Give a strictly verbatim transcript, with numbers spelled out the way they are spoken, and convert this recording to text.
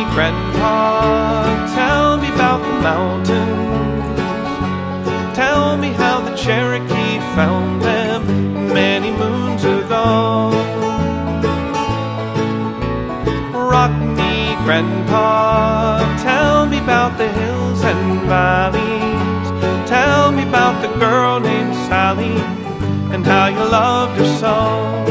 Grandpa, tell me about the mountains. Tell me how the Cherokee found them many moons ago. Rock me, Grandpa, tell me about the hills and valleys. Tell me about the girl named Sally and how you loved her so.